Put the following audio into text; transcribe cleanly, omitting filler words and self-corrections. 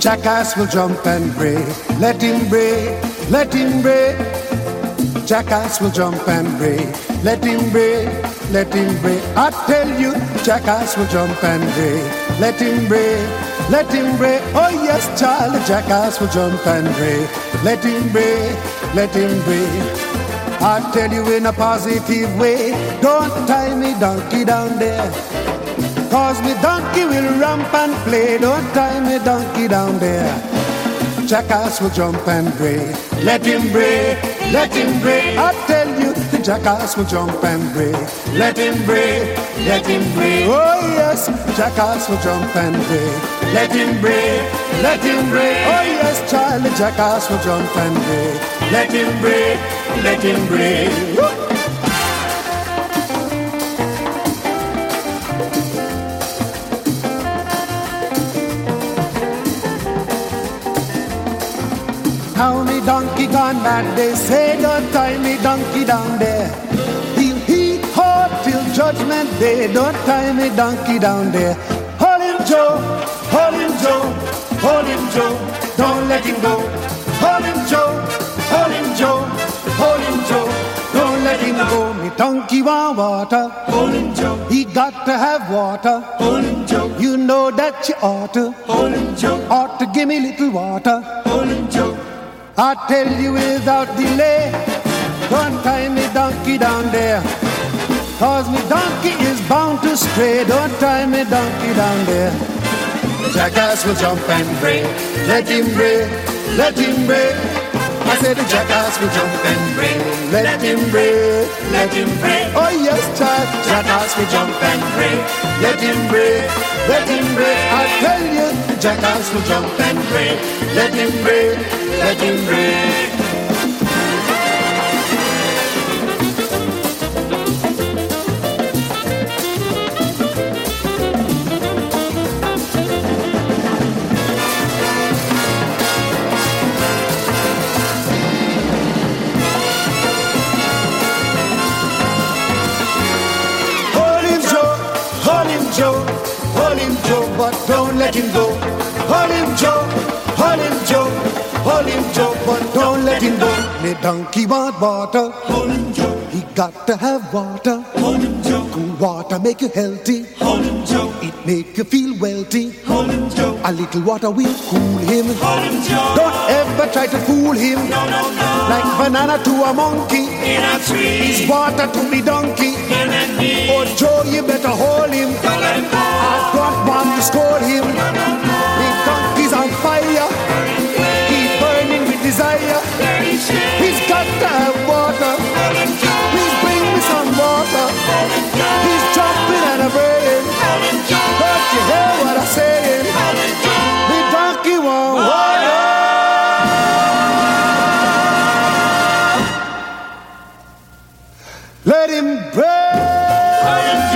Jackass will jump and bray. Let him bray, let him bray. Jackass will jump and bray. Let him bray, let him bray. I tell you, jackass will jump and bray. Let him bray, let him bray. Oh yes, child, jackass will jump and bray. Let him bray, let him bray. I tell you in a positive way, don't tie me donkey down there. Cause me donkey will ramp and play. Don't tie me donkey down there. Jackass will jump and bray. Let him bray, let him bray. I tell you, the jackass will jump and bray. Let him bray, let him bray. Oh yes, jackass will jump and bray. Let him bray, let him bray. Oh yes, child, the jackass will jump and bray. Let him bray, let him bray. Woo! How me donkey gone mad, they say don't tie me donkey down there. He'll heat hot till judgment day, don't tie me donkey down there. Hold him Joe, hold him Joe, hold him Joe, don't let him go. Hold him Joe, hold him Joe, hold him Joe, don't let him go. Me donkey want water, hold him Joe. He got to have water, hold him Joe. You know that you ought to, hold him Joe. Ought to give me little water, hold him Joe. I tell you without delay, don't tie me donkey down there. Cause me donkey is bound to stray, don't tie me donkey down there. Jackass will jump and bray, let him bray, let him bray. I said the jackass will jump and bray, let him bray, let him bray. Oh yes, child, jackass will jump and bray, let him bray, let him bray. I tell you, the jackass will jump and bray, let him bray, let him bray. Joe, hold him Joe, but don't let him go. Hold him Joe, hold him Joe, hold him Joe, but don't let him go. The donkey want water, hold him Joe. He got to have water, hold him Joe. Cool water make you healthy, hold him Joe. It make you feel wealthy, hold him Joe. A little water will cool him, hold him Joe. Don't ever try to fool him, no, no, no. Like banana to a monkey, in a tree. It's water to me donkey. Oh Joe, you better hold him. Don't let him go. I don't want to scold him. The donkey's on fire. He's burning with desire. He's got to have water. Please bring me some water. He's jumping and a burning. Don't you hear what I'm saying? The donkey wants water. Let him pray.